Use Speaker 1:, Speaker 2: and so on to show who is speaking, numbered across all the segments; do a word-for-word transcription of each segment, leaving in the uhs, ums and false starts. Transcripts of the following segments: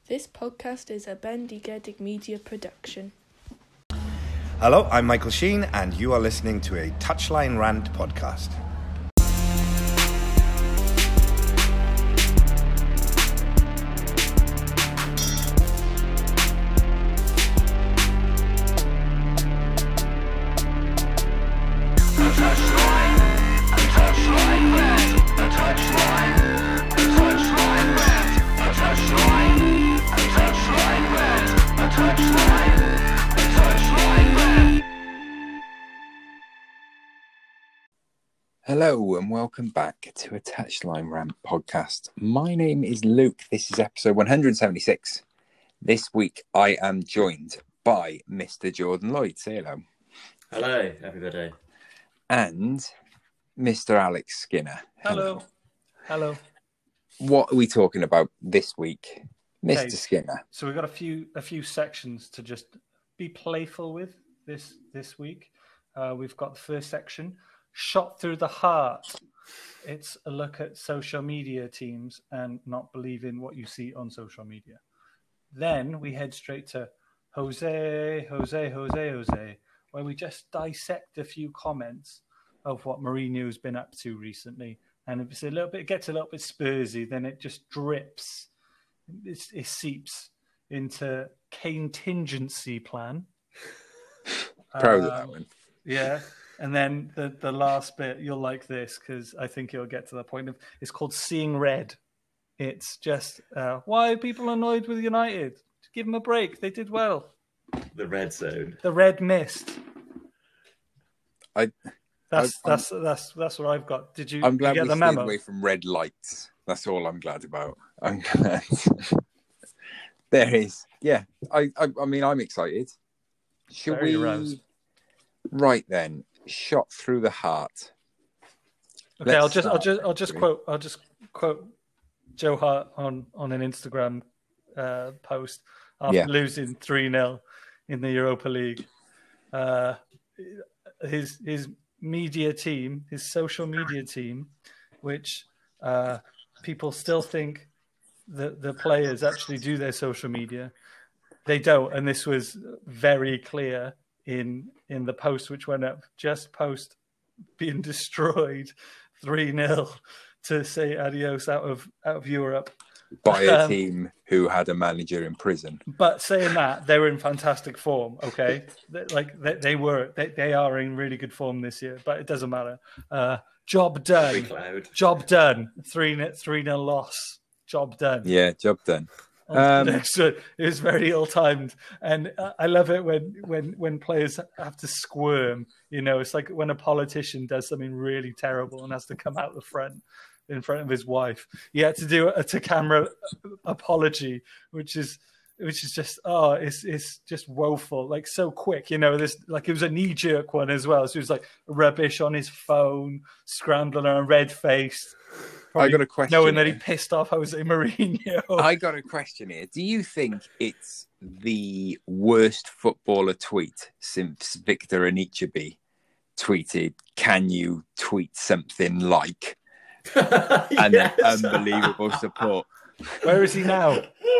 Speaker 1: This podcast is a Bendigedig Media production.
Speaker 2: Hello, I'm Michael Sheen, and you are listening to a Touchline Rant podcast.
Speaker 3: Hello and welcome back to a Touchline Rant podcast. My name is Luke. This is episode one hundred seventy-six. This week I am joined by Mister Jordan Lloyd. Say hello.
Speaker 4: Hello, everybody.
Speaker 3: And Mister Alex Skinner.
Speaker 5: Hello. Hello.
Speaker 3: What are we talking about this week, Mister
Speaker 5: Okay.
Speaker 3: Skinner?
Speaker 5: So we've got a few a few sections to just be playful with this this week. Uh, we've got the first section, Shot Through the Heart. It's a look at social media teams and not believing what you see on social media. Then we head straight to Jose, Jose, Jose, Jose, where we just dissect a few comments of what Mourinho's been up to recently. And if it's a little bit, it gets a little bit Spursy, then it just drips. It, it seeps into contingency plan.
Speaker 3: Proud of
Speaker 5: Um,
Speaker 3: that one.
Speaker 5: Yeah. And then the, the last bit, you'll like this because I think you'll get to the point of, it's called Seeing Red. It's just, uh, why are people annoyed with United? Give them a break. They did well.
Speaker 4: The red zone.
Speaker 5: The red mist.
Speaker 3: I,
Speaker 5: That's
Speaker 3: I'm-
Speaker 5: that's that's that's what I've got. Did you,
Speaker 3: I'm
Speaker 5: you
Speaker 3: glad
Speaker 5: get
Speaker 3: we
Speaker 5: the
Speaker 3: stayed
Speaker 5: memo?
Speaker 3: away from red lights. That's all I'm glad about. I'm glad. There is. Yeah. I, I, I mean, I'm excited. Should
Speaker 5: Very
Speaker 3: we?
Speaker 5: aroused.
Speaker 3: Right then. Shot through the heart.
Speaker 5: Okay,
Speaker 3: Let's
Speaker 5: I'll just I'll
Speaker 3: start,
Speaker 5: just I'll just
Speaker 3: actually.
Speaker 5: quote I'll just quote Joe Hart on on an Instagram uh, post after
Speaker 3: Yeah.
Speaker 5: losing three nil in the Europa League. Uh, his his media team, his social media team, which uh, people still think that the players actually do their social media. They don't, and this was very clear in in the post which went up just post being destroyed three nil to say adios out of out of Europe.
Speaker 3: By a
Speaker 5: Um,
Speaker 3: team who had a manager in prison.
Speaker 5: But saying that, they were in fantastic form. Okay, They- like they, they were, they, they are in really good form this year. But it doesn't matter. Uh, job
Speaker 4: Free
Speaker 5: done.
Speaker 4: cloud.
Speaker 5: Job done. Three three nil loss. Job done.
Speaker 3: Yeah, job done.
Speaker 5: Um,
Speaker 3: Um,
Speaker 5: so it was very ill timed, and uh, I love it when when when players have to squirm. You know, it's like when a politician does something really terrible and has to come out the front in front of his wife. He had to do a to camera apology, which is which is just oh, it's it's just woeful. Like so quick, you know. This like it was a knee jerk one as well. So he was like rubbish on his phone, scrambling around, red faced.
Speaker 3: I got a question
Speaker 5: knowing that he
Speaker 3: here.
Speaker 5: pissed off Jose Mourinho.
Speaker 3: I got a question here. Do you think it's the worst footballer tweet since Victor Anichebe tweeted, "Can you tweet something like?" And
Speaker 4: Yes.
Speaker 3: unbelievable support.
Speaker 5: Where is he now?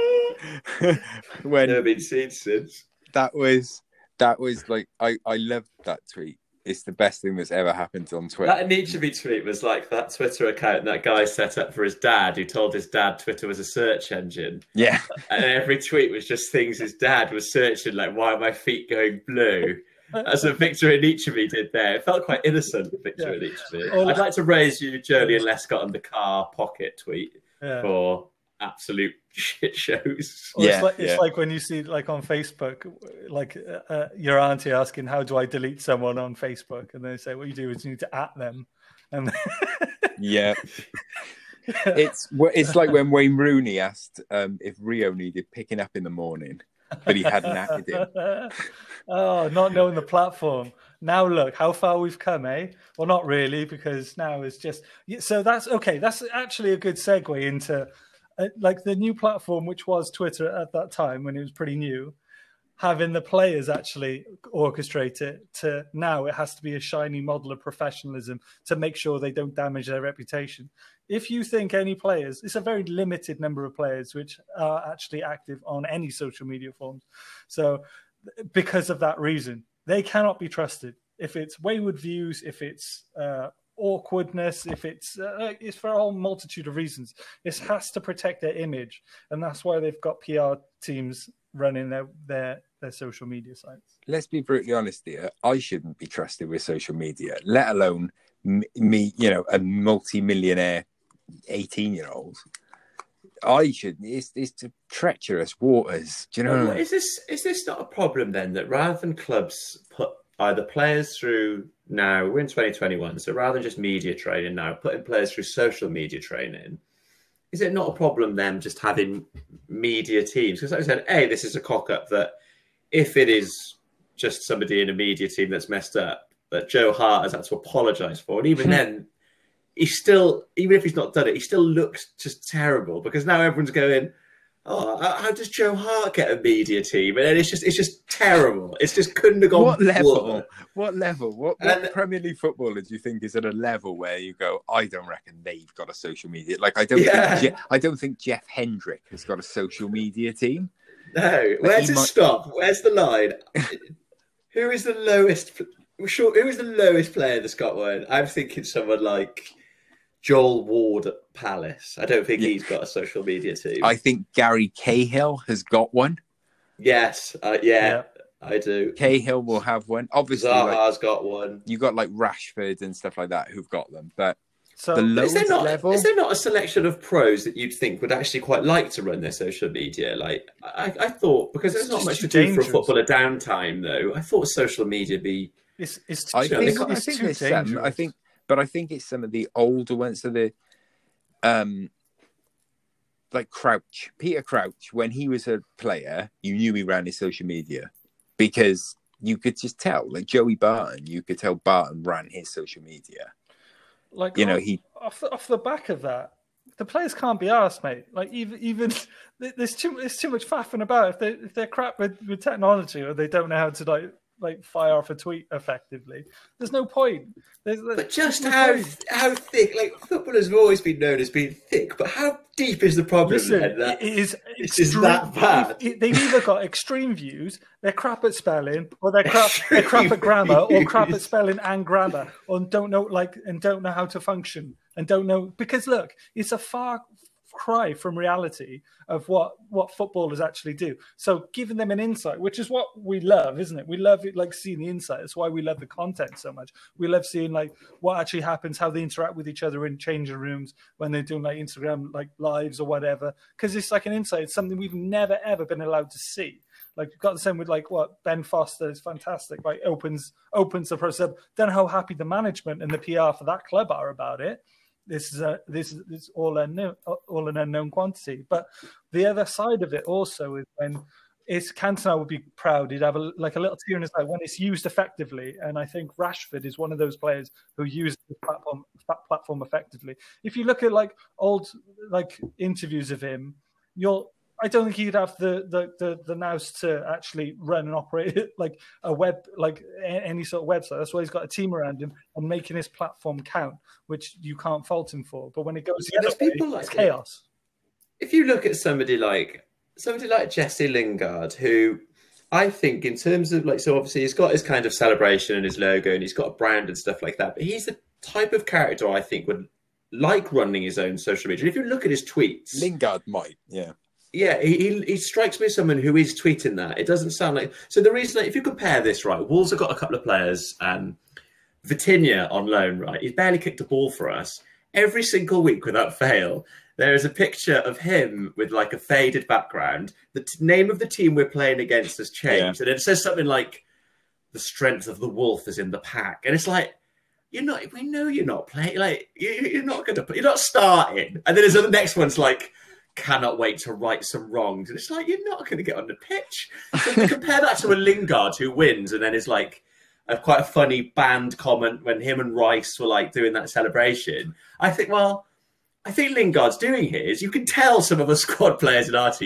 Speaker 3: When
Speaker 4: Never been seen since.
Speaker 3: that was that was like I I loved that tweet. It's the best thing that's ever happened on Twitter.
Speaker 4: That Anichebe tweet was like that Twitter account that guy set up for his dad, who told his dad Twitter was a search engine.
Speaker 3: Yeah.
Speaker 4: And every tweet was just things his dad was searching, like, why are my feet going blue? As what Victor Anichebe did there. It felt quite innocent, Victor
Speaker 5: Yeah.
Speaker 4: Anichebe.
Speaker 5: All
Speaker 4: I'd
Speaker 5: that-
Speaker 4: like to raise you, Journey and Lescott on the car pocket tweet
Speaker 5: Yeah.
Speaker 4: for absolute shit shows.
Speaker 5: Or
Speaker 3: Yeah,
Speaker 5: it's like, it's
Speaker 3: yeah.
Speaker 5: like when you see like on Facebook, like uh, uh, your auntie asking, "How do I delete someone on Facebook?" And they say, "What you do is you need to at them." And
Speaker 3: Yeah. It's it's like when Wayne Rooney asked um, if Rio needed picking up in the morning, but he hadn't acted him.
Speaker 5: oh, not knowing the platform. Now look how far we've come, eh? Well, not really, because now it's just yeah, so that's okay. That's actually a good segue into uh, like the new platform, which was Twitter at that time when it was pretty new. having the players actually orchestrate it to now it has to be a shiny model of professionalism to make sure they don't damage their reputation. If you think any players, it's a very limited number of players which are actually active on any social media forms. So because of that reason, they cannot be trusted. If it's wayward views, if it's uh, awkwardness, if it's uh, it's for a whole multitude of reasons, this has to protect their image. And that's why they've got P R teams running their, their their social media sites.
Speaker 3: Let's be brutally honest here. I shouldn't be trusted with social media, let alone me, you know, a multi-millionaire eighteen-year-old. I should. It's, it's treacherous waters. Do you know?
Speaker 4: Well, is this is this not a problem then, that rather than clubs put either players through, now we're in twenty twenty-one, so rather than just media training now, putting players through social media training, is it not a problem then just having media teams? Because like I said, A, this is a cock-up that if it is just somebody in a media team that's messed up, that Joe Hart has had to apologise for, and even then, he still, even if he's not done it, he still looks just terrible, because now everyone's going, oh, how does Joe Hart get a media team? And it's just, it's just terrible. It's just couldn't have gone.
Speaker 3: What level?
Speaker 4: Water.
Speaker 3: What level? What, what
Speaker 4: And-
Speaker 3: Premier League footballer do you think is at a level where you go, I don't reckon they've got a social media? Like, I don't,
Speaker 4: Yeah.
Speaker 3: think, Je- I don't think Jeff Hendrick has got a social media team.
Speaker 4: No, where's
Speaker 3: he
Speaker 4: it
Speaker 3: might-
Speaker 4: stop? Where's the line? Who is the lowest? Sure, who is the lowest player in the Scotland? I'm thinking someone like Joel Ward at Palace. I don't think
Speaker 3: Yeah.
Speaker 4: he's got a social media team.
Speaker 3: I think Gary Cahill has got one.
Speaker 4: Yes, uh, yeah,
Speaker 5: Yeah.
Speaker 4: I do.
Speaker 3: Cahill will have one. Obviously, like,
Speaker 4: Zaha's got one.
Speaker 3: you got like Rashford and stuff like that who've got them. But
Speaker 5: So
Speaker 3: the
Speaker 4: Is there
Speaker 3: lowest
Speaker 4: not?
Speaker 3: level,
Speaker 4: Is there not a selection of pros that you'd think would actually quite like to run their social media? Like I, I thought, because there's
Speaker 5: It's
Speaker 4: not
Speaker 5: just
Speaker 4: much to
Speaker 5: too
Speaker 4: do
Speaker 5: dangerous.
Speaker 4: for a footballer downtime, though. I thought social media be.
Speaker 5: it's it's,
Speaker 3: I
Speaker 5: too,
Speaker 3: think,
Speaker 5: it's,
Speaker 3: I
Speaker 5: it's
Speaker 3: think
Speaker 5: too
Speaker 3: there's some.
Speaker 5: dangerous.
Speaker 3: I think, but I think it's some of the older ones. So the, um, like Crouch, Peter Crouch, when he was a player, you knew he ran his social media because you could just tell. Like Joey Barton, you could tell Barton ran his social media.
Speaker 5: Like
Speaker 3: You know,
Speaker 5: off,
Speaker 3: he-
Speaker 5: off the, off the back of that, the players can't be asked, mate. Like even even there's too there's too much faffing about. If they if they're crap with, with technology or they don't know how to like like fire off a tweet effectively, there's no point. There's,
Speaker 4: But just
Speaker 5: there's no
Speaker 4: how
Speaker 5: point.
Speaker 4: how thick? Like footballers have always been known as being thick, but how deep is the problem?
Speaker 5: Listen,
Speaker 4: then, that
Speaker 5: it is
Speaker 4: it's just that bad?
Speaker 5: it- they've either got extreme views, they're crap at spelling, or they're crap, they're crap at grammar, or crap at spelling and grammar, or don't know like and don't know how to function, and don't know because look, it's a far cry from reality of what what footballers actually do. So giving them an insight, which is what we love, isn't it? We love it, like seeing the insight. That's why we love the content so much. We love seeing like what actually happens, how they interact with each other in changing rooms when they're doing like Instagram like lives or whatever. Because it's like an insight. It's something we've never ever been allowed to see. Like you've got the same with like what Ben Foster is fantastic. Like opens opens the process. Don't know how happy the management and the P R for that club are about it. This is a, this is this is all unknown, all an unknown quantity. But the other side of it also is when it's Cantona would be proud. He'd have a, like a little tear in his eye when it's used effectively. And I think Rashford is one of those players who use the platform that platform effectively. If you look at like old like interviews of him, you'll. I don't think he'd have the the the, the nous to actually run and operate like a web, like a- any sort of website. That's why he's got a team around him and making his platform count, which you can't fault him for. But when it goes the
Speaker 4: Yeah,
Speaker 5: other
Speaker 4: there's
Speaker 5: way,
Speaker 4: people like
Speaker 5: it's
Speaker 4: that.
Speaker 5: chaos.
Speaker 4: If you look at somebody like somebody like Jesse Lingard, who I think in terms of like, so obviously he's got his kind of celebration and his logo and he's got a brand and stuff like that, but he's the type of character I think would like running his own social media. If you look at his tweets,
Speaker 3: Lingard might, yeah.
Speaker 4: yeah, he, he he strikes me as someone who is tweeting that. It doesn't sound like... So the reason, like, if you compare this, right, Wolves have got a couple of players, um, Vitinha on loan, right? He's barely kicked a ball for us. Every single week, without fail, there is a picture of him with, like, a faded background. The t- name of the team we're playing against has changed. And it says something like, the strength of the wolf is in the pack. And it's like, you're not... We know you're not playing. Like, you, you're not going to... You're not starting. And then there's the next one's like... cannot wait to right some wrongs. And it's like, you're not going to get on the pitch. So to compare that to a Lingard who wins and then is like a quite a funny band comment when him and Rice were like doing that celebration. I think, well, I think Lingard's doing here is you can tell some of the squad players in our team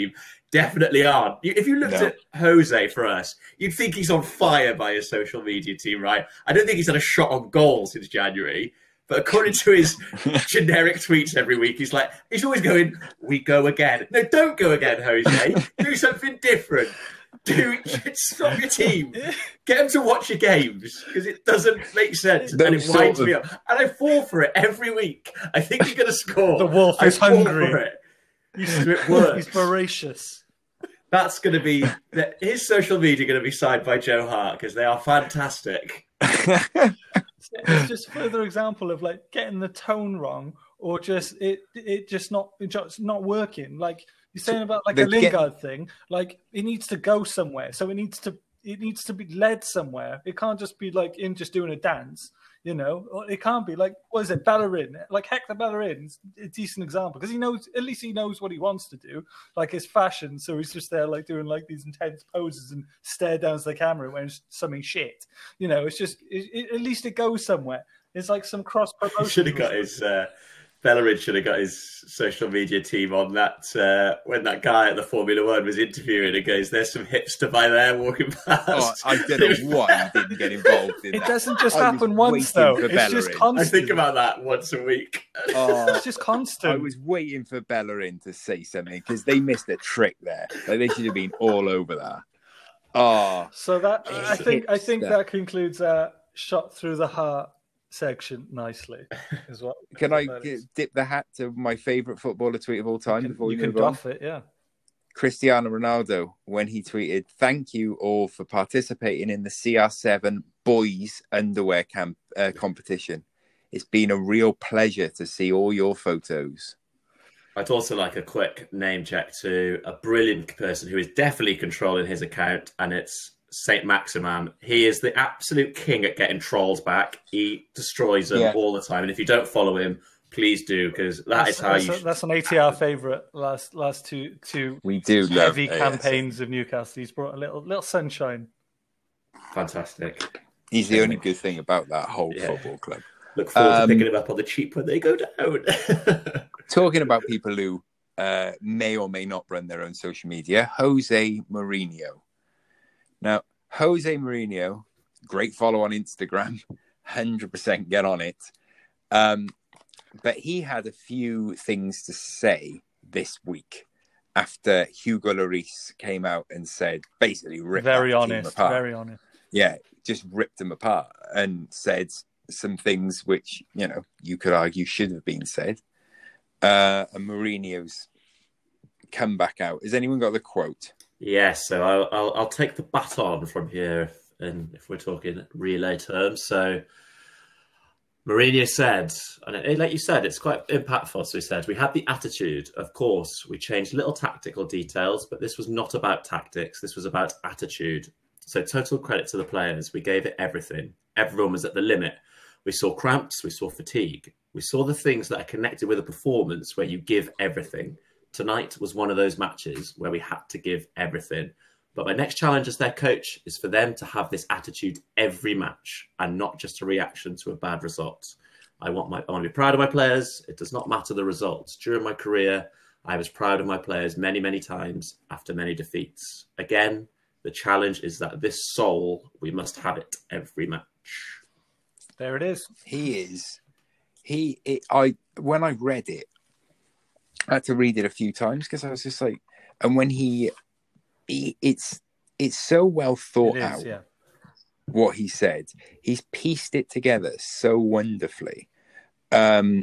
Speaker 4: definitely aren't. You- If you looked
Speaker 3: No.
Speaker 4: at Jose for us, you'd think he's on fire by his social media team, right? I don't think he's had a shot on goal since January. But according to his generic tweets every week, he's like, he's always going, we go again. No, don't go again, Jose. Do something different. Do stop your team. Get them to watch your games because it doesn't make sense and
Speaker 3: Those
Speaker 4: it winds
Speaker 3: sort
Speaker 4: me
Speaker 3: of-
Speaker 4: up. And I fall for it every week. I think you're going to score.
Speaker 5: The wolf
Speaker 4: I
Speaker 5: is
Speaker 4: fall
Speaker 5: hungry.
Speaker 4: for it.
Speaker 5: He's,
Speaker 4: It works.
Speaker 5: he's voracious.
Speaker 4: That's going to be his social media going to be signed by Joe Hart because they are fantastic.
Speaker 5: It's just further example of like getting the tone wrong, or just it it just not it just not working. Like you're saying about like
Speaker 3: They
Speaker 5: a
Speaker 3: get-
Speaker 5: Lingard thing, like it needs to go somewhere. So it needs to it needs to be led somewhere. It can't just be like in just doing a dance, you know. Or it can't be like what is it, Bellerin? Like Hector Bellerin's a decent example because he knows at least he knows what he wants to do, like his fashion. So he's just there like doing like these intense poses and stare down to the camera when it's something shit. You know, it's just it, it, at least it goes somewhere. It's like some cross promotion.
Speaker 4: He should have got his uh, Bellerin should have got his social media team on that uh, when that guy at the Formula One was interviewing and goes, "There's some hipster by there walking past."
Speaker 3: Oh, I don't know why he didn't get involved in
Speaker 5: It
Speaker 3: that.
Speaker 5: doesn't just
Speaker 3: I was
Speaker 5: happen once
Speaker 3: waiting
Speaker 5: though.
Speaker 3: for
Speaker 5: It's just
Speaker 3: Bellerin.
Speaker 5: constant.
Speaker 4: I think about that once a week.
Speaker 3: Oh,
Speaker 5: It's just constant.
Speaker 3: I was waiting for Bellerin to say something because they missed a trick there. Like, they should have been all over that. Oh,
Speaker 5: So that I think I think
Speaker 3: Hipster.
Speaker 5: that concludes our shot through the heart section nicely. Is what
Speaker 3: can I
Speaker 5: that
Speaker 3: g-
Speaker 5: is.
Speaker 3: dip the hat to my favourite footballer tweet of all time
Speaker 5: You can,
Speaker 3: before we
Speaker 5: you can
Speaker 3: move on?
Speaker 5: doff it, yeah.
Speaker 3: Cristiano Ronaldo, when he tweeted, "Thank you all for participating in the C R seven boys underwear camp uh, competition. It's been a real pleasure to see all your photos."
Speaker 4: I'd also like a quick name check to a brilliant person who is definitely controlling his account, and it's Saint Maximan. He is the absolute king at getting trolls back. He destroys them
Speaker 3: Yeah.
Speaker 4: all the time, and if you don't follow him, please do because that
Speaker 5: That's,
Speaker 4: is how
Speaker 5: that's,
Speaker 4: you.
Speaker 5: a- that's an A T R favourite last last two two
Speaker 3: We do love
Speaker 5: heavy
Speaker 3: A S.
Speaker 5: campaigns of Newcastle. He's brought a little little sunshine.
Speaker 4: Fantastic.
Speaker 3: He's the only good thing about that whole
Speaker 4: Yeah.
Speaker 3: football club.
Speaker 4: Look forward
Speaker 3: Um,
Speaker 4: to picking him up on the cheap when they go down.
Speaker 3: Talking about people who uh, may or may not run their own social media, Jose Mourinho. Now, Jose Mourinho, great follow on Instagram, one hundred percent get on it. Um, but he had a few things to say this week after Hugo Lloris came out and said, basically, ripped
Speaker 5: Very
Speaker 3: that team
Speaker 5: honest.
Speaker 3: apart.
Speaker 5: Very honest.
Speaker 3: Yeah, just ripped them apart and said some things which, you know, you could argue should have been said. Uh, and Mourinho's come back out. Has anyone got the quote?
Speaker 4: Yes, so I'll, I'll I'll take the baton from here, and if we're talking relay terms, so Mourinho said, and it, like you said, it's quite impactful. So he said, "We had the attitude. Of course, we changed little tactical details, but this was not about tactics. This was about attitude. So total credit to the players. We gave it everything. Everyone was at the limit. We saw cramps. We saw fatigue. We saw the things that are connected with a performance where you give everything. Tonight was one of those matches where we had to give everything. But my next challenge as their coach is for them to have this attitude every match and not just a reaction to a bad result. I want my I want to be proud of my players. It does not matter the results. During my career, I was proud of my players many, many times after many defeats. Again, the challenge is that this soul, we must have it every match."
Speaker 5: There it is.
Speaker 3: He is. He. It, I when I read it, I had to read it a few times because I was just like, and when he, he it's it's so well thought
Speaker 5: It is,
Speaker 3: out.
Speaker 5: yeah.
Speaker 3: What he said, he's pieced it together so wonderfully. Um,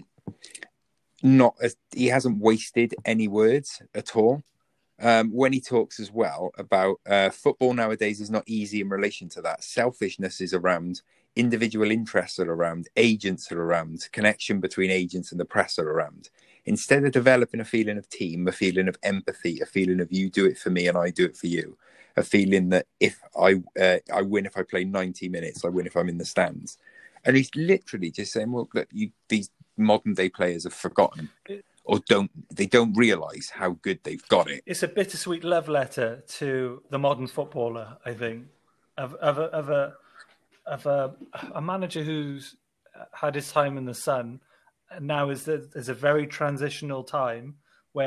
Speaker 3: not as, he hasn't wasted any words at all. Um, when he talks as well about uh, football nowadays is not easy in relation to that. Selfishness is around, individual interests are around, agents are around, connection between agents and the press are around. Instead of developing a feeling of team, a feeling of empathy, a feeling of you do it for me and I do it for you, a feeling that if I uh, I win if I play ninety minutes, I win if I'm in the stands. And he's literally just saying, well, look, you, these modern day players have forgotten or don't they don't realise how good they've got it.
Speaker 5: It's a bittersweet love letter to the modern footballer, I think, of of a of a, of a, a manager who's had his time in the sun, and now is the, is a very transitional time where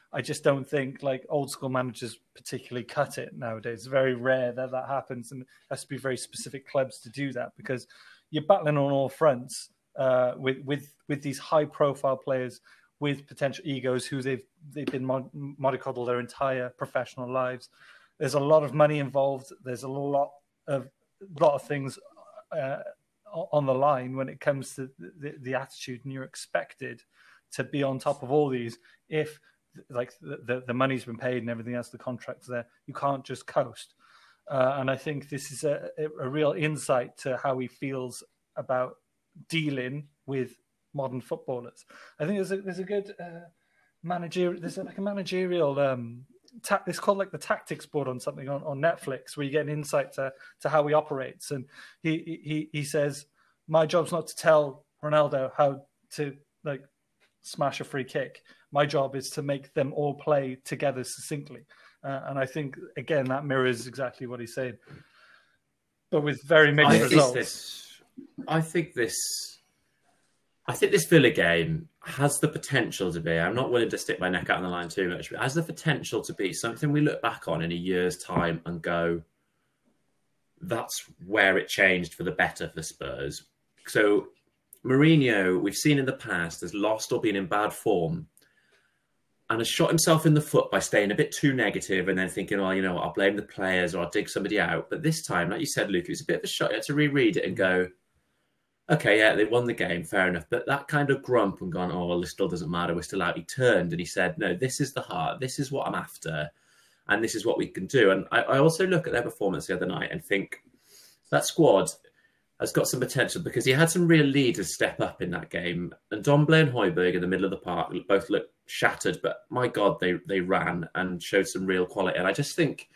Speaker 5: I just don't think like old school managers particularly cut it nowadays. It's very rare that that happens, and it has to be very specific clubs to do that because you're battling on all fronts uh, with with with these high profile players with potential egos who they've they've been mod- mollycoddled their entire professional lives. There's a lot of money involved. There's a lot of lot of things uh, on the line when it comes to the, the attitude, and you're expected to be on top of all these if. Like the, the, the money's been paid and everything else, the contract's there. You can't just coast. Uh, and I think this is a, a real insight to how he feels about dealing with modern footballers. I think there's a there's a good uh, manager. There's like a managerial. Um, ta- it's called like the Tactics Board on something on, on Netflix, where you get an insight to to how he operates. And he he he says, "My job's not to tell Ronaldo how to like smash a free kick. My job is to make them all play together succinctly." Uh, and I think, again, that mirrors exactly what he's saying, but with very mixed
Speaker 4: I
Speaker 5: results.
Speaker 4: Think this, I think this I think this Villa game has the potential to be, I'm not willing to stick my neck out on the line too much, but has the potential to be something we look back on in a year's time and go, that's where it changed for the better for Spurs. So Mourinho, we've seen in the past, has lost or been in bad form and has shot himself in the foot by staying a bit too negative and then thinking, oh, you know what, I'll blame the players or I'll dig somebody out. But this time, like you said, Luke, it's a bit of a shot. You had to reread it and go, okay, yeah, they won the game, fair enough. But that kind of grump and gone, oh, well, this still doesn't matter, we're still out. He turned and he said, no, this is the heart. This is what I'm after. And this is what we can do. And I, I also look at their performance the other night and think that squad has got some potential because he had some real leaders step up in that game. And Domblé and Højbjerg in the middle of the park both looked shattered, but my God, they they ran and showed some real quality. And I just think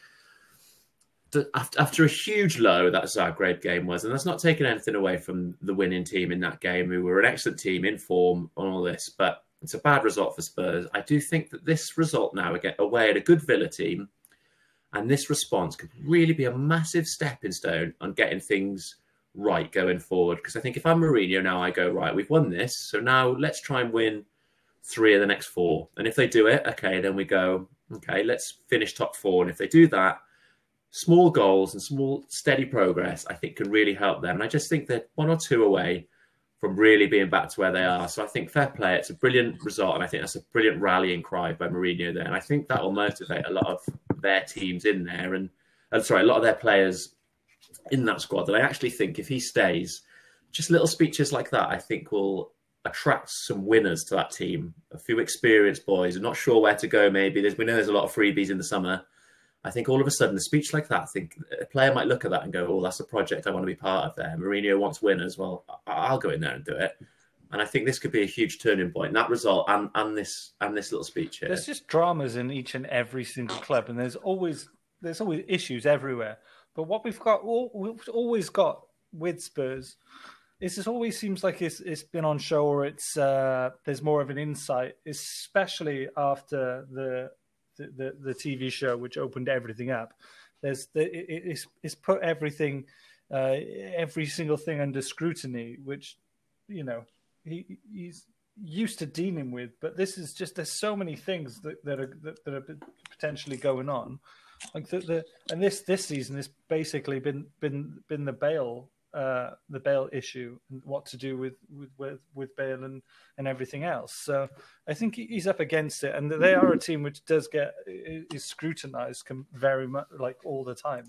Speaker 4: that after, after a huge low, that Zagreb game was, and that's not taking anything away from the winning team in that game, who were an excellent team in form on all this, but it's a bad result for Spurs. I do think that this result now, again, away at a good Villa team, and this response could really be a massive stepping stone on getting things right going forward. Because I think if I'm Mourinho now, I go, right, we've won this, so now let's try and win three of the next four. And if they do it, okay, then we go, okay, let's finish top four. And if they do that, small goals and small steady progress, I think, can really help them. And I just think they're one or two away from really being back to where they are. So I think fair play, it's a brilliant result. And I think that's a brilliant rallying cry by Mourinho there. And I think that will motivate a lot of their teams in there. And, and sorry, a lot of their players in that squad. And I actually think if he stays, just little speeches like that, I think will attract some winners to that team. A few experienced boys, I'm not sure where to go maybe. There's, we know there's a lot of freebies in the summer. I think all of a sudden a speech like that, I think a player might look at that and go, oh, that's a project I want to be part of there. Mourinho wants winners. Well, I'll go in there and do it. And I think this could be a huge turning point. That result and, and this and this little speech here.
Speaker 5: There's just dramas in each and every single club, and there's always there's always issues everywhere. But what we've got, all, we've always got with Spurs, is it always seems like it's it's been on show, or it's uh, there's more of an insight, especially after the the, the, the T V show which opened everything up. There's the, it, it's it's put everything, uh, every single thing under scrutiny, which you know he he's used to dealing with. But this is just there's so many things that, that are that, that are potentially going on. Like the, the and this this season has basically been been been the Bale uh, the Bale issue and what to do with with with, with Bale and, and everything else. So I think he's up against it, and they are a team which does get is scrutinised very much, like all the time.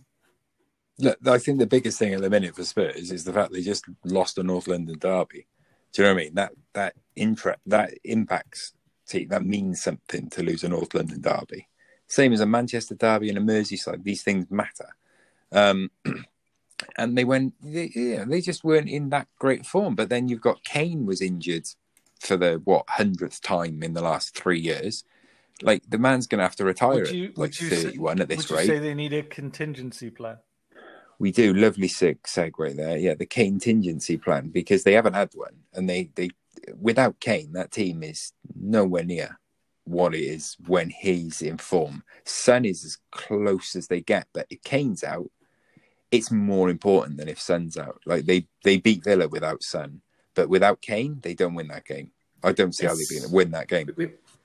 Speaker 3: Look, I think the biggest thing at the minute for Spurs is the fact they just lost a North London derby. Do you know what I mean? That that intra, that impacts team. That means something to lose a North London derby. Same as a Manchester derby and a Merseyside. These things matter. Um, and they went, they, yeah, they just weren't in that great form. But then you've got Kane was injured for the, what, hundredth time in the last three years. Like, the man's going to have to retire
Speaker 5: you,
Speaker 3: at like thirty-one
Speaker 5: say,
Speaker 3: at this
Speaker 5: would
Speaker 3: rate.
Speaker 5: Would you say they need a contingency plan?
Speaker 3: We do. Lovely sig- segue there. Yeah, the Kane contingency plan, because they haven't had one. And they, they without Kane, that team is nowhere near what it is when he's in form. Son is as close as they get, but if Kane's out, it's more important than if Son's out. Like they, they beat Villa without Son, but without Kane, they don't win that game. I don't see it's, how they're going to win that game.
Speaker 4: We,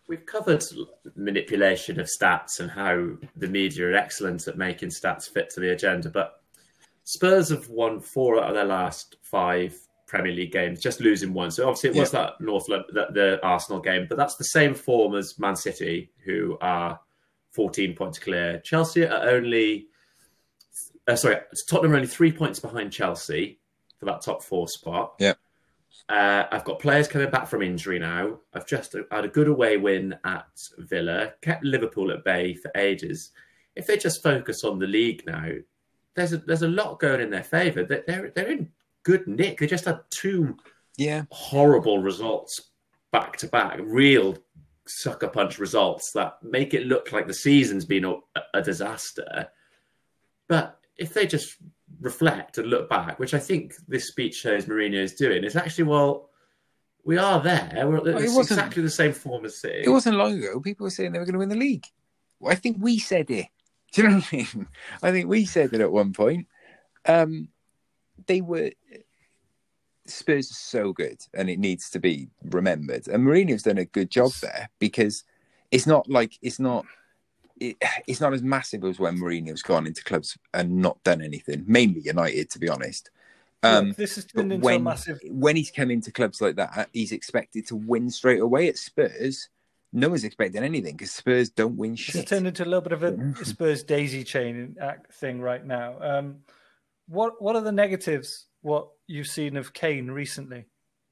Speaker 4: we've covered manipulation of stats and how the media are excellent at making stats fit to the agenda, but Spurs have won four out of their last five Premier League games, just losing one. So obviously it was yeah. that North London, the, the Arsenal game, but that's the same form as Man City, who are fourteen points clear. Chelsea are only, uh, sorry, Tottenham are only three points behind Chelsea for that top four spot.
Speaker 3: Yeah.
Speaker 4: Uh, I've got players coming back from injury now. I've just had a good away win at Villa, kept Liverpool at bay for ages. If they just focus on the league now, there's a, there's a lot going in their favour. They're, they're, they're in good nick. They just had two
Speaker 3: yeah.
Speaker 4: horrible results back to back, real sucker punch results that make it look like the season's been a, a disaster. But if they just reflect and look back, which I think this speech shows Mourinho is doing, it's actually, well, we are there. We're, well, it's it exactly the same form as City.
Speaker 3: It wasn't long ago. People were saying they were going to win the league. Well, I think we said it. Do you know what I mean? I think we said it at one point. Um, they were... Spurs are so good, and it needs to be remembered. And Mourinho's done a good job there, because it's not like it's not it, it's not as massive as when Mourinho's gone into clubs and not done anything. Mainly United, to be honest. Um,
Speaker 5: Look, this has turned into
Speaker 3: when,
Speaker 5: a massive.
Speaker 3: When he's come into clubs like that, he's expected to win straight away. At Spurs, no one's expecting anything because Spurs don't win shit.
Speaker 5: It's turned into a little bit of a Spurs daisy chain thing right now. Um, what what are the negatives? What you've seen of Kane recently?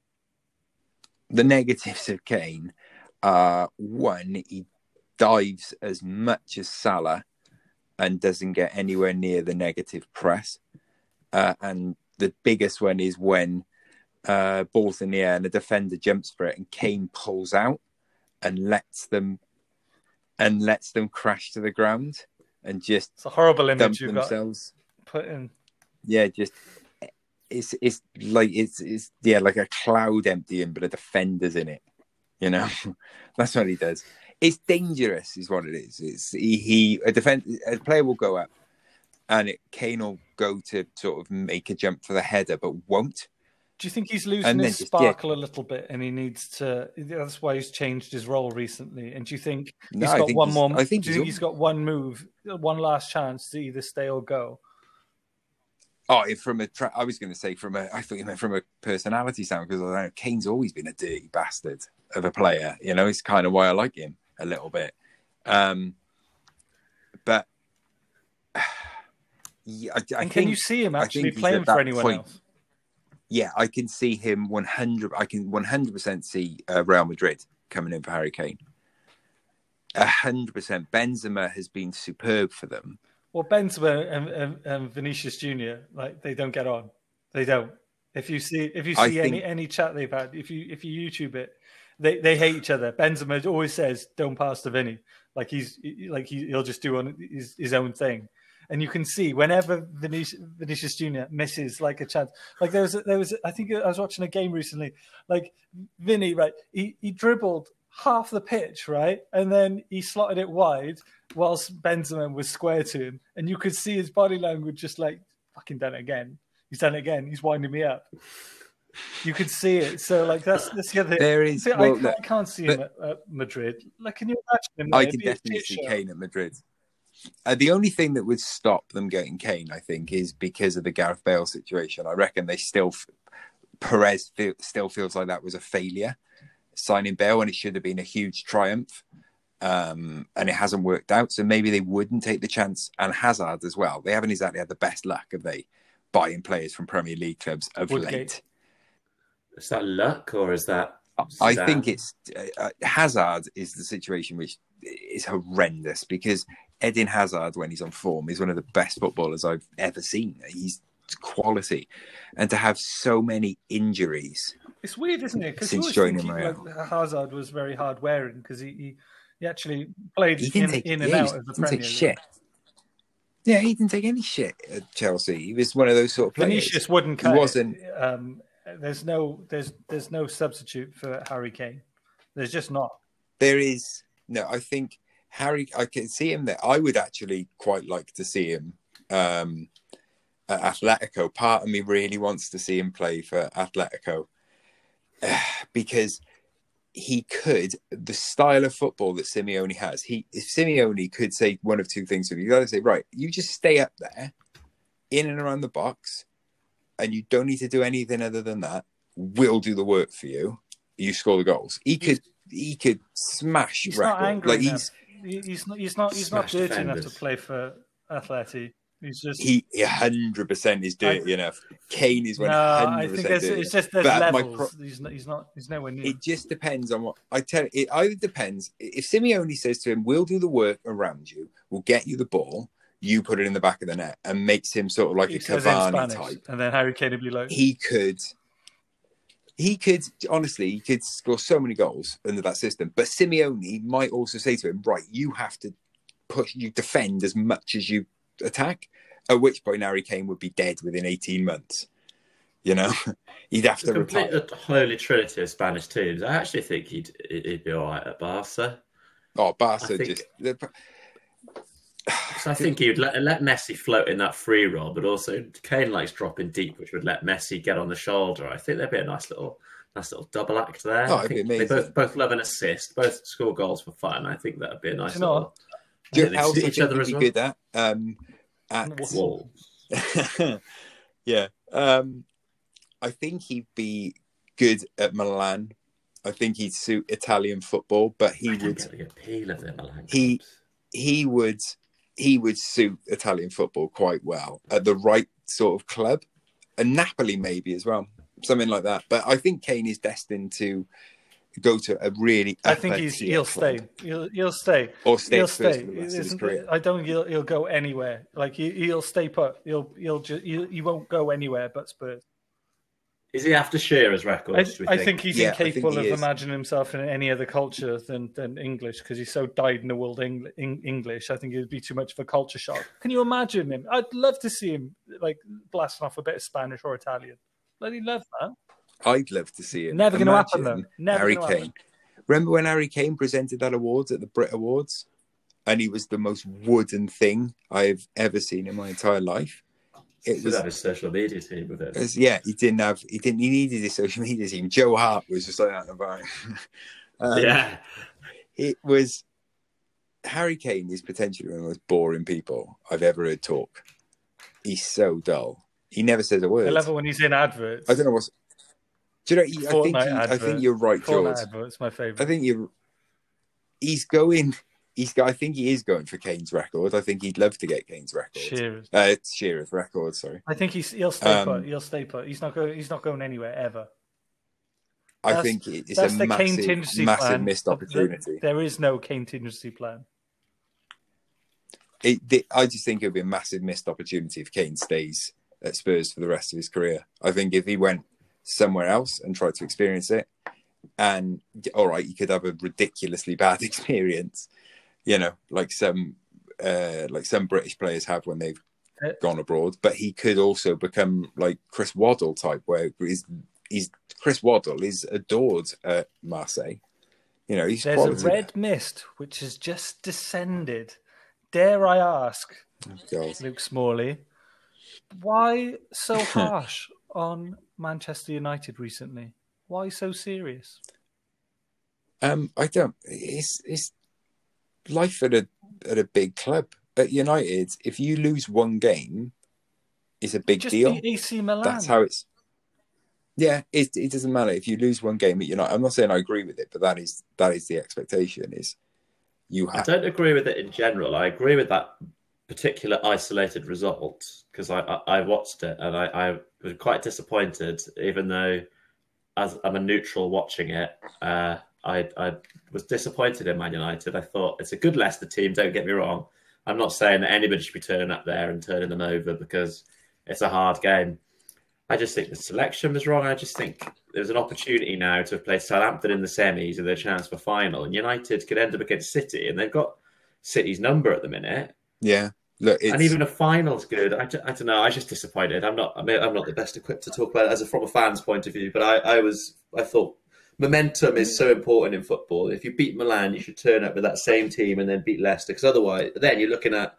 Speaker 3: The negatives of Kane are, one, he dives as much as Salah and doesn't get anywhere near the negative press. Uh, and the biggest one is when uh, ball's in the air and the defender jumps for it and Kane pulls out and lets them and lets them crash to the ground and just
Speaker 5: it's a horrible image you've
Speaker 3: themselves.
Speaker 5: got put in.
Speaker 3: Yeah, just. It's it's like it's it's yeah like a cloud emptying, but a defender's in it. You know, that's what he does. It's dangerous, is what it is. It's he, he a defend a player will go up, and it, Kane will go to sort of make a jump for the header, but won't.
Speaker 5: Do you think he's losing his just, sparkle yeah. a little bit, and he needs to? That's why he's changed his role recently. And do you think he's
Speaker 3: no,
Speaker 5: got one more?
Speaker 3: I think
Speaker 5: do you think he's got one move, one last chance to either stay or go?
Speaker 3: Oh, from a, tra- I was going to say from a, I thought you meant from a personality standpoint, because I don't know, Kane's always been a dirty bastard of a player. You know, it's kind of why I like him a little bit. Um, but yeah, I, I
Speaker 5: and
Speaker 3: think,
Speaker 5: can you see him actually playing for anyone point, else?
Speaker 3: Yeah, I can see him one hundred. I can one hundred percent see uh, Real Madrid coming in for Harry Kane. one hundred percent. Benzema has been superb for them.
Speaker 5: Well, Benzema and, and, and Vinicius Junior, like they don't get on. They don't. If you see, if you see think... any any chat they've had, if you if you YouTube it, they, they hate each other. Benzema always says, "Don't pass to Vinny." Like he's like he, he'll just do on his, his own thing, and you can see whenever Vinicius, Vinicius Junior misses like a chance. Like there was there was I think I was watching a game recently. Like Vinny, right? He he dribbled half the pitch, right, and then he slotted it wide, whilst Benzema was square to him, and you could see his body language just like, fucking done it again. He's done it again. He's winding me up. You could see it. So, like, that's, that's the other thing.
Speaker 3: There is,
Speaker 5: see,
Speaker 3: well,
Speaker 5: I, I can't see him at, at Madrid. Like, can you imagine him?
Speaker 3: I can definitely see Kane at Madrid. Uh, the only thing that would stop them getting Kane, I think, is because of the Gareth Bale situation. I reckon they still, Perez feel, still feels like that was a failure, signing Bale, and it should have been a huge triumph. Um, and it hasn't worked out, so maybe they wouldn't take the chance. And Hazard as well. They haven't exactly had the best luck, have they, buying players from Premier League clubs of Woodgate. late.
Speaker 4: Is that luck, or is that?
Speaker 3: I that... think it's uh, Hazard is the situation which is horrendous, because Eden Hazard, when he's on form, is one of the best footballers I've ever seen. He's quality, and to have so many injuries,
Speaker 5: it's weird, isn't it? Because
Speaker 3: since joining Real,
Speaker 5: like, Hazard was very hard wearing because he. he He actually played
Speaker 3: he didn't
Speaker 5: in,
Speaker 3: take,
Speaker 5: in and
Speaker 3: yeah,
Speaker 5: out of the Premier League.
Speaker 3: Shit. Yeah, he didn't take any shit at Chelsea. He was one of those sort of players.
Speaker 5: Vinicius wouldn't cut
Speaker 3: he wasn't.
Speaker 5: It. Um, there's no, there's, there's no substitute for Harry Kane. There's just not.
Speaker 3: There is no. I think Harry. I can see him there. I would actually quite like to see him um, at Atletico. Part of me really wants to see him play for Atletico uh, because he could, the style of football that Simeone has, he if Simeone could say one of two things. You got to say, right, you just stay up there, in and around the box, and you don't need to do anything other than that. We'll do the work for you. You score the goals. He could, he could smash
Speaker 5: He's
Speaker 3: record.
Speaker 5: not angry
Speaker 3: Like
Speaker 5: enough.
Speaker 3: he's,
Speaker 5: He's not. He's not. He's not
Speaker 4: Smash
Speaker 5: dirty enough
Speaker 4: defenders.
Speaker 5: to play for Atleti. He's just.
Speaker 3: he a hundred percent is dirty
Speaker 5: I-
Speaker 3: enoh. Kane is one
Speaker 5: no, I
Speaker 3: hundred
Speaker 5: think
Speaker 3: percent
Speaker 5: it's,
Speaker 3: dirty.
Speaker 5: it's just there's
Speaker 3: But my
Speaker 5: levels.
Speaker 3: pro-
Speaker 5: he's not. He's not. He's nowhere near.
Speaker 3: It just depends on what I tell you. It either depends. If Simeone says to him, "We'll do the work around you. We'll get you the ball. You put it in the back of the net," and makes him sort of like
Speaker 5: He
Speaker 3: a
Speaker 5: says in
Speaker 3: Cavani
Speaker 5: Spanish,
Speaker 3: type.
Speaker 5: and then Harry Kane would be like,
Speaker 3: He could, he could honestly, he could score so many goals under that system. But Simeone might also say to him, "Right, you have to push, you defend as much as you attack." At which point, Harry Kane would be dead within eighteen months. You know, he'd have
Speaker 4: The
Speaker 3: to retire.
Speaker 4: complete holy trinity of Spanish teams. I actually think he'd he'd be all right at Barca.
Speaker 3: Oh, Barca
Speaker 4: I think-
Speaker 3: just.
Speaker 4: So I think he'd let, let Messi float in that free roll, but also Kane likes dropping deep, which would let Messi get on the shoulder. I think there'd be a nice little, nice little double act there.
Speaker 3: Oh,
Speaker 4: I
Speaker 3: it'd be
Speaker 4: think they
Speaker 3: amazing.
Speaker 4: both both love an assist, both score goals for fun. I think that'd be a nice
Speaker 5: Do you know
Speaker 4: little.
Speaker 3: Do you
Speaker 4: Yeah,
Speaker 3: know
Speaker 4: they
Speaker 3: else I
Speaker 4: suit
Speaker 3: think
Speaker 4: each other
Speaker 3: he'd
Speaker 4: as
Speaker 3: be
Speaker 4: well.
Speaker 3: good at? Um, at
Speaker 4: Wall.
Speaker 3: yeah. Um, I think he'd be good at Milan. I think he'd suit Italian football, but he
Speaker 4: I don't
Speaker 3: would
Speaker 4: get the appeal of the Milan
Speaker 3: He-
Speaker 4: clubs.
Speaker 3: he would he would suit Italian football quite well at the right sort of club, and Napoli maybe as well, something like that. But I think Kane is destined to go to a really.
Speaker 5: I think
Speaker 3: upper
Speaker 5: he's
Speaker 3: tier
Speaker 5: he'll
Speaker 3: club.
Speaker 5: stay. He'll he'll stay.
Speaker 3: or stay
Speaker 5: He'll
Speaker 3: first
Speaker 5: stay.
Speaker 3: for the rest of his
Speaker 5: Isn't-
Speaker 3: career.
Speaker 5: I don't. He'll he'll go anywhere. Like he, he'll stay put. He'll he'll just he, he won't go anywhere but Spurs.
Speaker 4: Is he after Shearer's
Speaker 5: I,
Speaker 4: records? do we
Speaker 5: I
Speaker 4: think?
Speaker 5: think he's
Speaker 3: Yeah, I think
Speaker 5: incapable
Speaker 3: he
Speaker 5: of
Speaker 3: is.
Speaker 5: imagining himself in any other culture than, than English because he's so dyed in the wool Eng, Eng, English. I think it would be too much of a culture shock. Can you imagine him? I'd love to see him like blasting off a bit of Spanish or Italian. Bloody love that.
Speaker 3: I'd love to see it.
Speaker 5: Never going to happen
Speaker 3: Imagine
Speaker 5: though. Never
Speaker 3: Harry
Speaker 5: gonna
Speaker 3: Kane.
Speaker 5: happen.
Speaker 3: Remember when Harry Kane presented that awards at the Brit Awards, and he was the most wooden thing I've ever seen in my entire life. It
Speaker 4: Should
Speaker 3: was,
Speaker 4: have his social media team with it.
Speaker 3: it was- yeah, he didn't have, he didn't, he needed his social media team. Joe Hart was just like that about him. um,
Speaker 4: yeah,
Speaker 3: It was, Harry Kane is potentially one of the most boring people I've ever heard talk. He's so dull. He never says a word.
Speaker 5: I love it when he's in adverts.
Speaker 3: I don't know what's. Do you know? he- I think,
Speaker 5: Fortnite
Speaker 3: he, I
Speaker 5: advert.
Speaker 3: think you're right,
Speaker 5: Fortnite
Speaker 3: George.
Speaker 5: adverts, my favorite.
Speaker 3: I think you. He's going. He's. I think he is going for Kane's record. I think he'd love to get Kane's record.
Speaker 5: Shearers.
Speaker 3: Uh, it's Shearer's record. Sorry.
Speaker 5: I think he's he'll stay
Speaker 3: Um,
Speaker 5: put. He'll stay put. He's not going. He's not going anywhere ever.
Speaker 3: I
Speaker 5: That's-
Speaker 3: think it's
Speaker 5: That's
Speaker 3: a
Speaker 5: the Kane
Speaker 3: massive,
Speaker 5: contingency
Speaker 3: massive
Speaker 5: plan.
Speaker 3: missed
Speaker 5: There-
Speaker 3: opportunity.
Speaker 5: There is no Kane contingency plan.
Speaker 3: It, the, I just think it would be a massive missed opportunity if Kane stays at Spurs for the rest of his career. I think if he went somewhere else and tried to experience it, and all right, he could have a ridiculously bad experience, you know, like some uh, like some British players have when they've
Speaker 5: Uh,
Speaker 3: gone abroad. But he could also become like Chris Waddle type, where he's, he's Chris Waddle is adored at Marseille. You know, he's
Speaker 5: There's
Speaker 3: quality
Speaker 5: a red mist which has just descended. Dare I ask,
Speaker 3: there. Oh, God.
Speaker 5: Luke Smalley, why so harsh on Manchester United recently? Why so serious?
Speaker 3: Um, I don't. It's it's life at a at a big club. At United, if you lose one game, it's a big
Speaker 5: Just
Speaker 3: deal.
Speaker 5: beat A C Milan.
Speaker 3: That's how it's. Yeah, it it doesn't matter if you lose one game at United. I'm not saying I agree with it, but that is that is the expectation. Is you
Speaker 4: I
Speaker 3: have
Speaker 4: don't agree with it in general. I agree with that particular isolated result because I, I, I watched it and I, I was quite disappointed, even though as I'm a neutral watching it, uh, I, I was disappointed in Man United. I thought it's a good Leicester team, don't get me wrong. I'm not saying that anybody should be turning up there and turning them over because it's a hard game. I just think the selection was wrong. I just think there's an opportunity now to have played Southampton in the semis with a chance for final, and United could end up against City, and they've got City's number at the minute.
Speaker 3: yeah. Look, it's,
Speaker 4: And even a final's good. I, I don't know. I was just disappointed. I'm not. I mean, I'm not the best equipped to talk about it as a from a fan's point of view, but I, I was. I thought momentum is so important in football. If you beat Milan, you should turn up with that same team and then beat Leicester, because otherwise, then you're looking at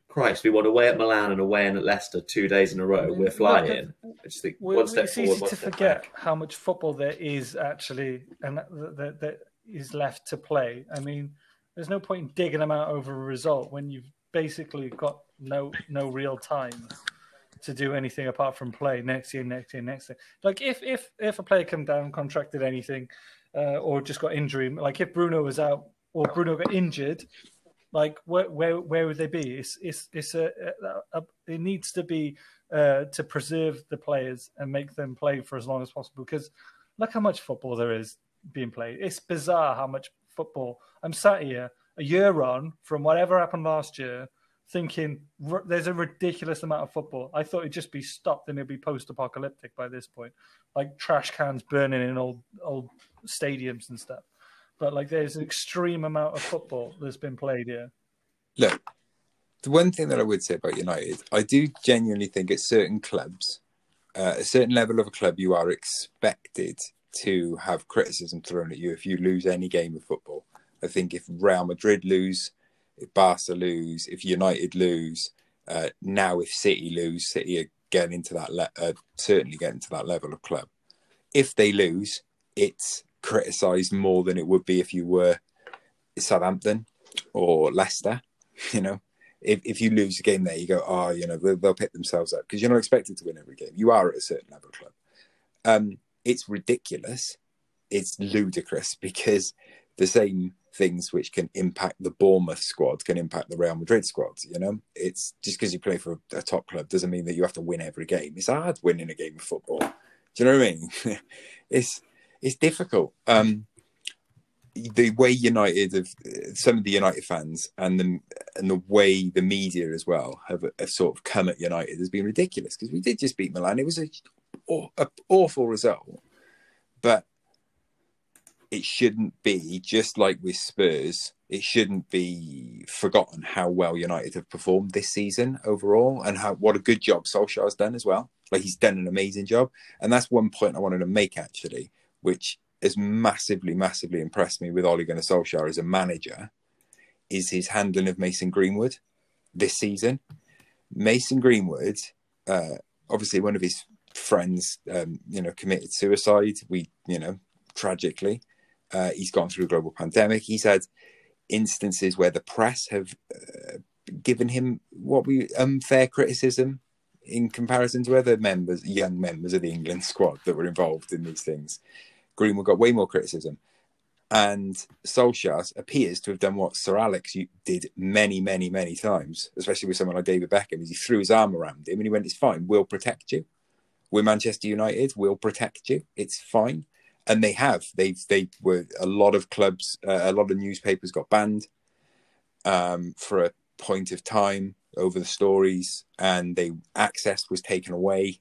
Speaker 4: Christ, we won away at Milan and away at Leicester two days in a row. We're flying. I just think
Speaker 5: we,
Speaker 4: one step
Speaker 5: it's
Speaker 4: forward,
Speaker 5: easy
Speaker 4: one
Speaker 5: to
Speaker 4: step
Speaker 5: forget
Speaker 4: back.
Speaker 5: how much football there is actually, and that, that, that is left to play. I mean, there's no point in digging them out over a result when you've basically got no no real time to do anything apart from play next year, next year, next year. Like if if if a player come down, contracted anything, uh, or just got injury, like if Bruno was out or Bruno got injured. Like where where where would they be? It's it's it's a, a, a it needs to be uh, to preserve the players and make them play for as long as possible. Because look how much football there is being played. It's bizarre how much football. I'm sat here a year on from whatever happened last year, thinking r- there's a ridiculous amount of football. I thought it'd just be stopped and it'd be post-apocalyptic by this point, like trash cans burning in old old stadiums and stuff. But like, there's an extreme amount of football that's been played here.
Speaker 3: Look, the one thing that I would say about United, I do genuinely think at certain clubs, uh, a certain level of a club, you are expected to have criticism thrown at you if you lose any game of football. I think if Real Madrid lose, if Barca lose, if United lose, uh, now if City lose, City are getting into that le- uh, certainly getting to that level of club. If they lose, it's criticised more than it would be if you were Southampton or Leicester. You know, if if you lose a game there, you go, oh, you know, they'll, they'll pick themselves up because you're not expected to win every game. You are at a certain level club. Um, it's ridiculous. It's ludicrous because the same things which can impact the Bournemouth squad can impact the Real Madrid squad. You know, it's just because you play for a, a top club doesn't mean that you have to win every game. It's hard winning a game of football. Do you know what I mean? it's It's difficult. Um, the way United, have, some of the United fans, and the and the way the media as well have, have sort of come at United has been ridiculous because we did just beat Milan. It was a, a awful result, but it shouldn't be just like with Spurs. It shouldn't be forgotten how well United have performed this season overall, and how what a good job Solskjaer's done as well. Like he's done an amazing job, and that's one point I wanted to make actually, which has massively, massively impressed me with Ole Gunnar Solskjaer as a manager, is his handling of Mason Greenwood this season. Mason Greenwood, uh, obviously one of his friends, um, you know, committed suicide. We, you know, tragically, uh, he's gone through a global pandemic. He's had instances where the press have uh, given him what we unfair criticism in comparison to other members, young members of the England squad that were involved in these things. Greenwood got way more criticism. And Solskjaer appears to have done what Sir Alex did many, many, many times, especially with someone like David Beckham, is he threw his arm around him and he went, it's fine, we'll protect you. We're Manchester United, we'll protect you. It's fine. And they have. They've, they were, a lot of clubs, uh, a lot of newspapers got banned um, for a point of time over the stories, and they access was taken away,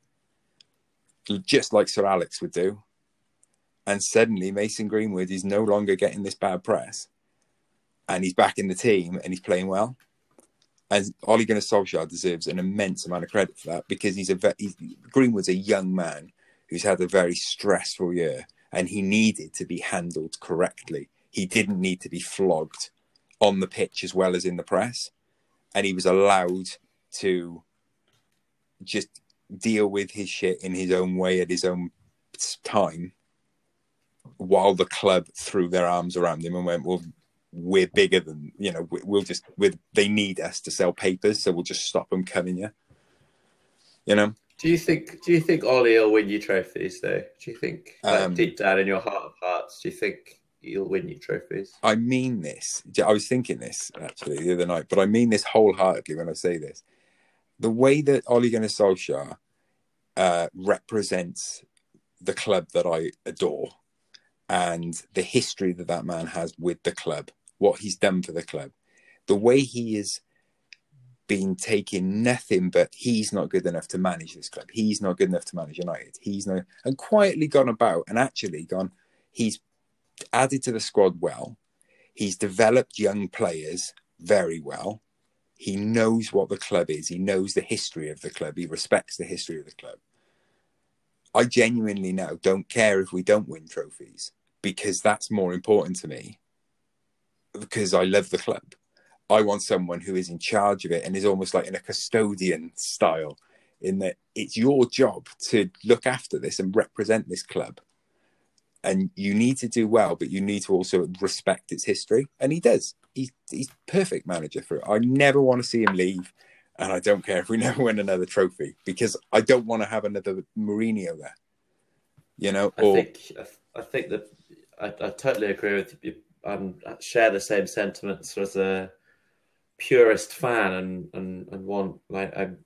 Speaker 3: just like Sir Alex would do. And suddenly Mason Greenwood is no longer getting this bad press, and he's back in the team and he's playing well. And Ole Gunnar Solskjaer deserves an immense amount of credit for that, because he's a ve- he's, Greenwood's a young man who's had a very stressful year, and he needed to be handled correctly. He didn't need to be flogged on the pitch as well as in the press, and he was allowed to just deal with his shit in his own way at his own time, while the club threw their arms around him and went, well, we're bigger than, you know, we'll just, we're, they need us to sell papers, so we'll just stop them coming here. You know?
Speaker 4: Do you think, do you think Ollie will win you trophies though? Do you think, like,
Speaker 3: Um,
Speaker 4: deep down in your heart of hearts, do you think he'll win you trophies?
Speaker 3: I mean this. I was thinking this actually the other night, but I mean this wholeheartedly when I say this. The way that Ole Gunnar Solskjaer uh, represents the club that I adore, and the history that that man has with the club, what he's done for the club, the way he has been taking nothing but he's not good enough to manage this club. He's not good enough to manage United. He's not, and quietly gone about and actually gone, he's added to the squad well. He's developed young players very well. He knows what the club is. He knows the history of the club. He respects the history of the club. I genuinely now don't care if we don't win trophies, because that's more important to me, because I love the club. I want someone who is in charge of it and is almost like in a custodian style, in that it's your job to look after this and represent this club. And you need to do well, but you need to also respect its history. And he does. He's he's perfect manager for it. I never want to see him leave. And I don't care if we never win another trophy, because I don't want to have another Mourinho there. You know,
Speaker 4: I
Speaker 3: or
Speaker 4: think I think that I, I totally agree with you. I share the same sentiments as a purist fan, and and and one like I'm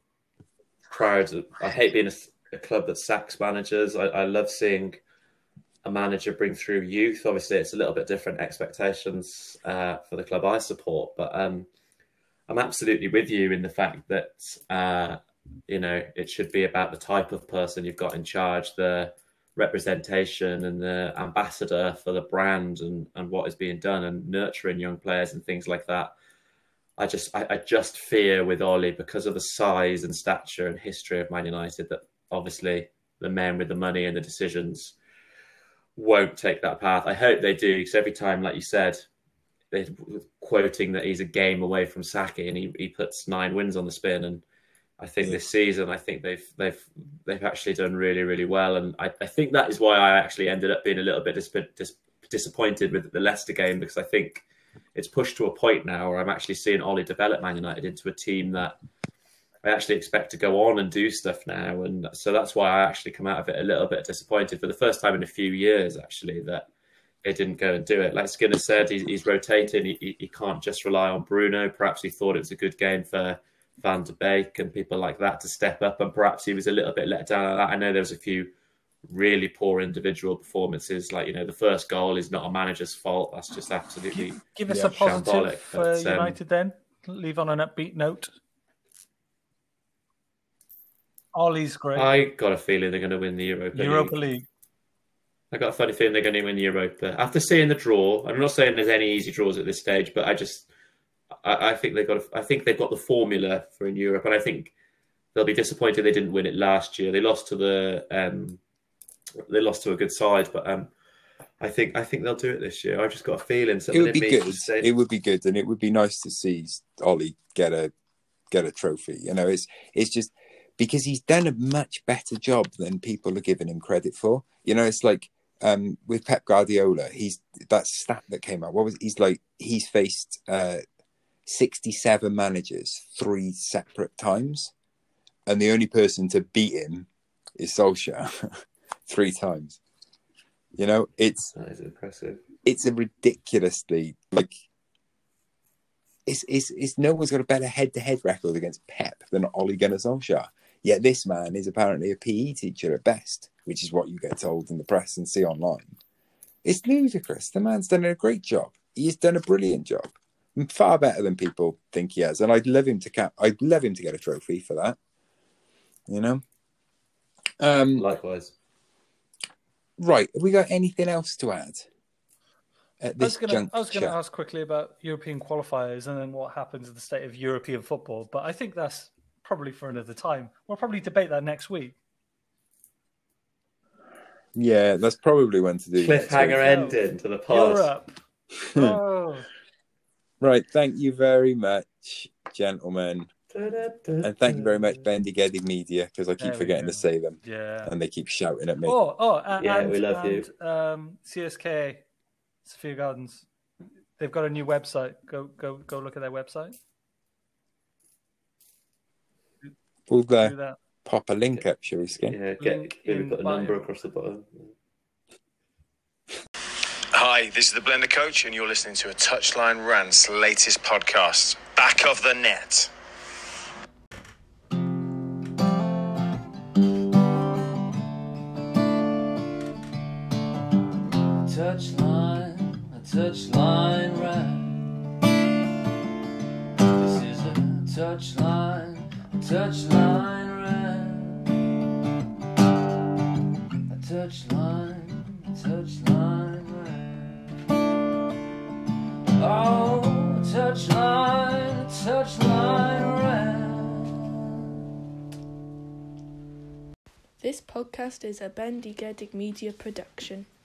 Speaker 4: proud of, I hate being a, a club that sacks managers. I, I love seeing a manager bring through youth. Obviously, it's a little bit different expectations uh, for the club I support, but um, I'm absolutely with you in the fact that uh, you know, it should be about the type of person you've got in charge, the representation and the ambassador for the brand, and, and what is being done, and nurturing young players and things like that. I just I, I just fear with Ollie, because of the size and stature and history of Man United, that obviously the men with the money and the decisions won't take that path. I hope they do, because every time, like you said, they're quoting that he's a game away from sacking, and he, he puts nine wins on the spin. And I think this season, I think they've they've they've actually done really, really well. And I, I think that is why I actually ended up being a little bit dis- dis- disappointed with the Leicester game, because I think it's pushed to a point now where I'm actually seeing Ollie develop Man United into a team that I actually expect to go on and do stuff now. And so that's why I actually come out of it a little bit disappointed for the first time in a few years, actually, that they didn't go and do it. Like Skinner said, he's, he's rotating. He, he can't just rely on Bruno. Perhaps he thought it was a good game for Van de Beek and people like that to step up, and perhaps he was a little bit let down. I know there was a few really poor individual performances, like, you know, the first goal is not a manager's fault. That's just absolutely
Speaker 5: Give, give us
Speaker 3: yeah,
Speaker 5: a positive
Speaker 3: shambolic.
Speaker 5: for
Speaker 3: But, um,
Speaker 5: United then. Leave on an upbeat note. Ollie's great.
Speaker 4: I got a feeling they're going to win the Europa,
Speaker 5: Europa
Speaker 4: League.
Speaker 5: League.
Speaker 4: I got a funny feeling they're going to win the Europa. After seeing the draw, I'm not saying there's any easy draws at this stage, but I just, I, I think they've got, I think they've got the formula for in Europe, and I think they'll be disappointed they didn't win it last year. They lost to the, um, they lost to a good side, but um, I think, I think they'll do it this year. I've just got a feeling.
Speaker 3: It would be good.
Speaker 4: Say,
Speaker 3: It would be good, and it would be nice to see Ollie get a get a trophy. You know, it's it's just because he's done a much better job than people are giving him credit for. You know, it's like um, with Pep Guardiola. He's that stat that came out. What was he's like? He's faced uh, sixty-seven managers three separate times, and the only person to beat him is Solskjaer three times. You know, it's
Speaker 4: that is impressive.
Speaker 3: It's a ridiculously like it's it's it's no one's got a better head-to-head record against Pep than Ole Gunnar Solskjaer. Yet this man is apparently a P E teacher at best, which is what you get told in the press and see online. It's ludicrous. The man's done a great job. He's done a brilliant job, far better than people think he has. And I'd love him to cap. I'd love him to get a trophy for that. You know. Um,
Speaker 4: Likewise.
Speaker 3: Right. Have we got anything else to add at this
Speaker 5: I was gonna, I was going to
Speaker 3: juncture?
Speaker 5: ask quickly about European qualifiers and then what happens in the state of European football, but I think that's probably for another time. We'll probably debate that next week.
Speaker 3: Yeah, that's probably when to do next week.
Speaker 4: Cliffhanger ending to the past.
Speaker 5: Europe. Oh.
Speaker 3: Right. Thank you very much, gentlemen. And thank you very much, Bendigedig Media, because I keep
Speaker 5: There we
Speaker 3: forgetting
Speaker 5: go.
Speaker 3: to say them.
Speaker 5: Yeah.
Speaker 3: And they keep shouting at me.
Speaker 5: Oh, oh, and,
Speaker 4: Yeah,
Speaker 5: and,
Speaker 4: we love
Speaker 5: and, Um, C S K, Sophia Gardens. They've got a new website. Go, go, go! Look at their website.
Speaker 3: We'll uh,
Speaker 5: Do that.
Speaker 3: pop a link up, shall we, Skin?
Speaker 4: Yeah, get,
Speaker 5: Link
Speaker 4: maybe
Speaker 5: in
Speaker 4: put a number
Speaker 5: bio.
Speaker 4: across the bottom.
Speaker 6: Hi, this is the Blender Coach, and you're listening to a Touchline Rant's latest podcast, Back of the Net.
Speaker 7: Touchline, a touchline rant. This is a touchline, a touchline rant. A touchline, a touchline rant. Oh, a touchline, a touchline rant.
Speaker 1: This podcast is a Bendigedig Media production.